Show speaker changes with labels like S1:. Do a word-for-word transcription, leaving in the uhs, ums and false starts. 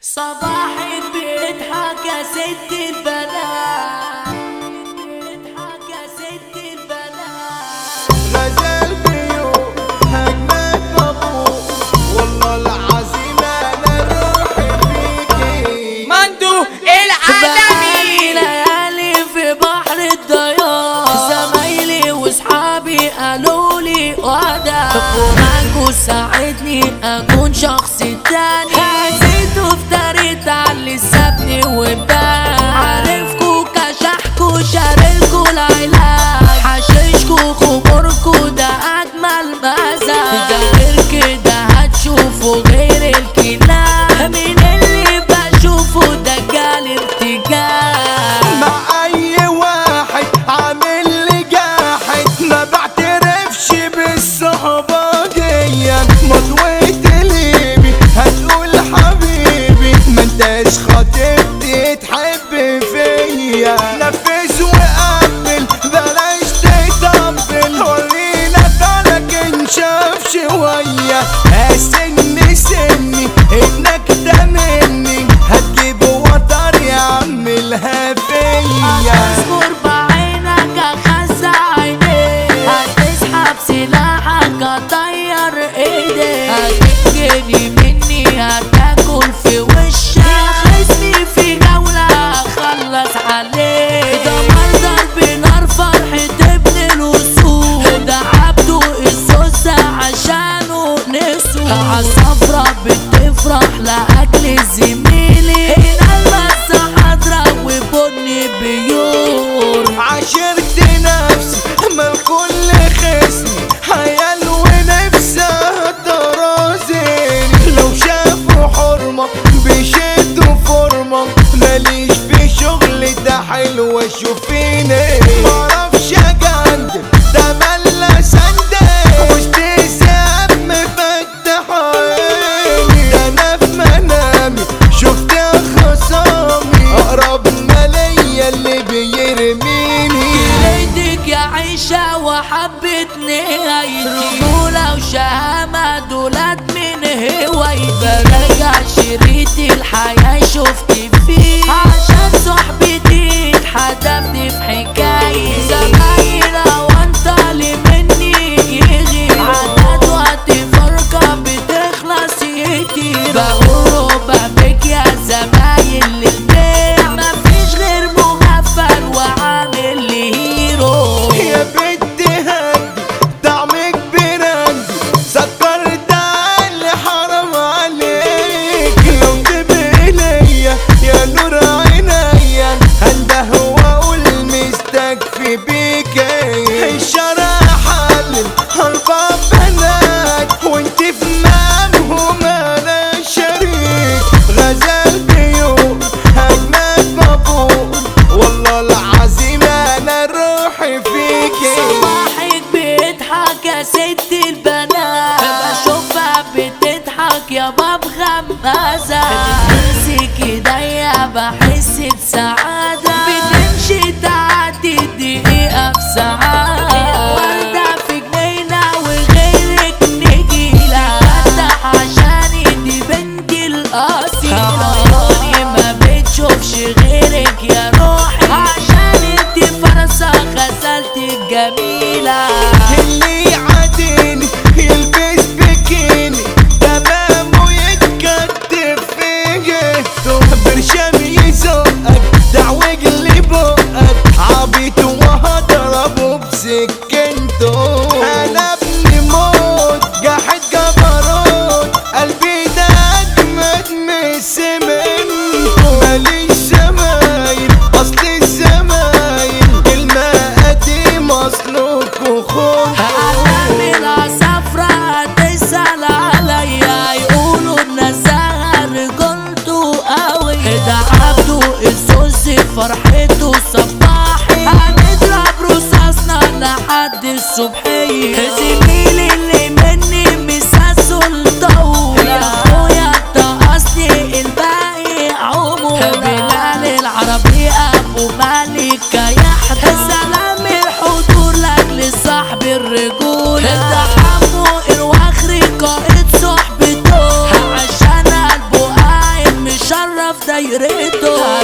S1: صباحك بيضحك يا ست البنات، بيضحك يا ست البنات.
S2: غزال بيوم هجمات مبروك، والله العظيم انا روحي فيكي.
S3: مندو العالمي
S1: ليالي في بحر الضياع، زمايلي واصحابي قالوا لي وعدا معاكوا ساعدني اكون شخص تاني. هزيت وافتريت على اللي سابني وبان، عارفكوا كشحكوا شارلكوا العلاج، حشيشكوا خموركوا ده اجمل مزاج. ده غير كده هتشوفوا غير الكلام، من اللي بشوفه ده جالي ارتجاج.
S2: مع اي واحد عامل لي جاحد، ما بعترفش بالصحبة ديا. مضويت ليبي هتقول حبيبي، ما انتش خاطبتي تحب فيا. نفذ وقبل بلاش تطبل، ورينا بالك انشاف شوية. هسني سني انك ده مني، هتجيب وتر يعملها فيا.
S1: اصبر بعينك اخزع عينيك، هتسحب سلاحك اطير ايديك، هتجري مني هتاكل في وشك، خصمي في جولة اخلص عليك. ده منظر بنار فرحة ابن الوصول، ده عبده السوسة عشانه نسو. عالصفرة بتفرح لأجل زميلي، هنا المسا حضرة وبني بيور.
S2: عاشرت نفسي ما الكل خصمي، عيال ونفسها ترازيني. لو شافوا حرمة بيشدوا فورمة، ماليش في شغل ده حلوة شوفيني. معرفش اجندل ده ملا سندل، وسط ساب مفتح عيني. ده انا في منامي شفت خصامي، اقرب ما ليا اللي بيرميني.
S1: لقيتك يا عيشة وحبت نهايتي، رجولة وشهامة دولت من هوايتي. برجع شريط الحياة شفت فيه، عشان صحبتي اتحدفت في حكاية. زمايلة وانطلي مني يغير، عدد وقت فرقة بتخلص يطير. بقول ربك يا زمايل للبيع، مفيش غير مغفل وعامل لي هيرو.
S2: يا بنت هندي طعمك براندي، سكرت على حرام عليك. لو تبقي ليا يا نور عينيا، هنده واقول مستكفي بيكي. الشارع حلل اربع بنات، وانت في مامهم انا شريك. غزال بيوم هجمات مبروك، والله العظيم انا روحي فيكي.
S1: صباحك بيضحك يا ست البنات، بشوفها بتضحك يا باب غمازة. بتمسك ايديا بحس بسعادة، بتمشي تعدي دقيقة في سعادة. وردة في جنينة وغيرك نجيلة، بفتح عشان دي بنتي الأصيلة. عيوني ما بتشوفش غيرك يا روحي، عشان انتي فرصة غزلتك جميلة.
S2: اللي يعاديني يلبس بكيني، تمام ويتكتف في جهته. برشام يزقك دعوج اللي بقك، عبيط وهضربه بسكنته.
S1: دايرته